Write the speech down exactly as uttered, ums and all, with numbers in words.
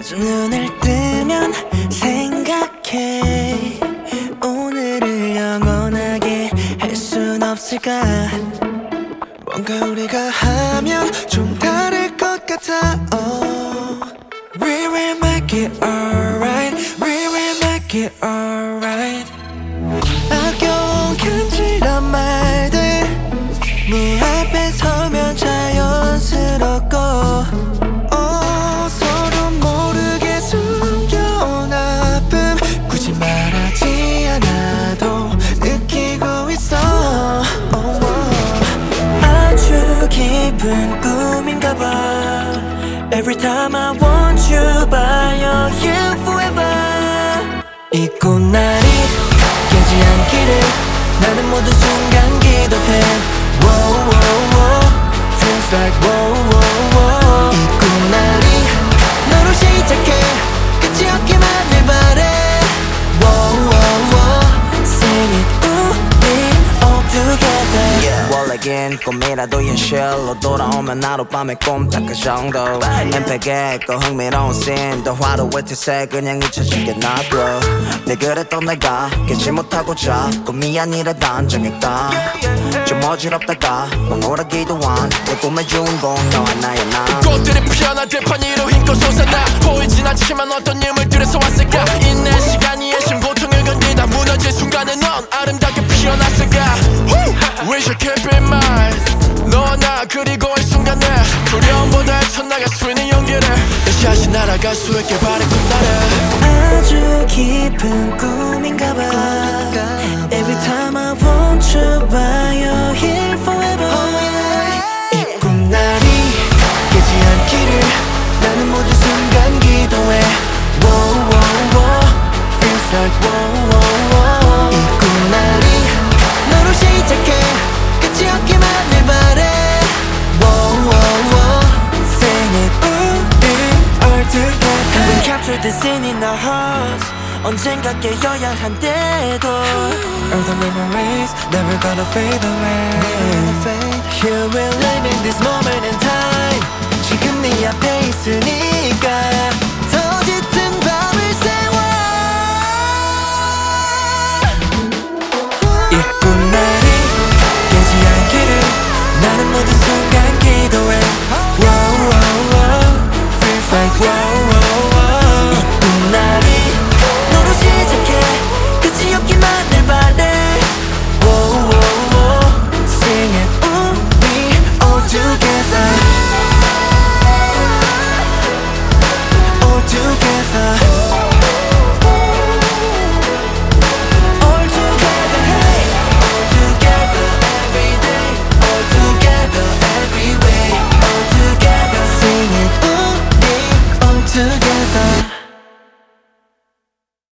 자주 눈을 뜨면 생각해 오늘을 영원하게 할 순 없을까. 뭔가 우리가 하면 좀 다를 것 같아. oh. We will make it alright. We will make it alright. 아껴온 간지런 말들 네 앞에 서면 자연스럽고 oh, 서로 모르게 숨겨온 아픔 굳이 말하지 않아도 느끼고 있어. oh, oh. 아주 깊은 꿈인가 봐. Every time I want you by your here forever. 이 꽃날이 깨지 않기를 나는 모든 순간 기도해. Whoa, whoa, whoa. Feels like whoa, whoa, whoa. 이 꽃날이 너로 시작해 끝이 없기만을 바래. Whoa, whoa, whoa. Sing it 우리 all together. yeah. 원래긴 꿈이라도 현실로 돌아오면 하룻밤에 꼼짝할 정도. 엠팩에 그 흥미로운 씬 더 화려할 테세 그냥 잊혀지게 놔둬. 늘 그랬던 내가 깨지 못하고 자꾸 미안이라 단정했다. 좀 어지럽다가 멍울하기도 한 내 꿈의 주인공 너 하나야 나. 꽃들이 피어나 들판 위로 힘껏 솟아나. 보이진 않지만 어떤 유물들에서 왔을까. 인내 시간이 애심 고통을 견디다 무너질 순간에 넌 아름답게 피어났을까. Wish I keep in mind 너와 나 그리고 이 순간에 두려움보다 첫나가 스위는 용기를 다시 다시 날아갈 수 있게 바래 꿈나래. 아주 깊은 꿈인가 봐. Every time I want you by your here forever. 이 꿈날이 깨지 않기를 나는 모든 순간 기도해. Whoa, whoa, whoa. Feels like whoa, whoa, whoa. 이 꿈날이 너로 시작해 끝이 없기만을 바래. Whoa, whoa, whoa. Sing it 우리 all together. We captured the scene in our hearts. 언젠가 깨어야 한데도 All the memories never gonna fade away. Here we're living this moment in time. 지금 네 앞에 있으니까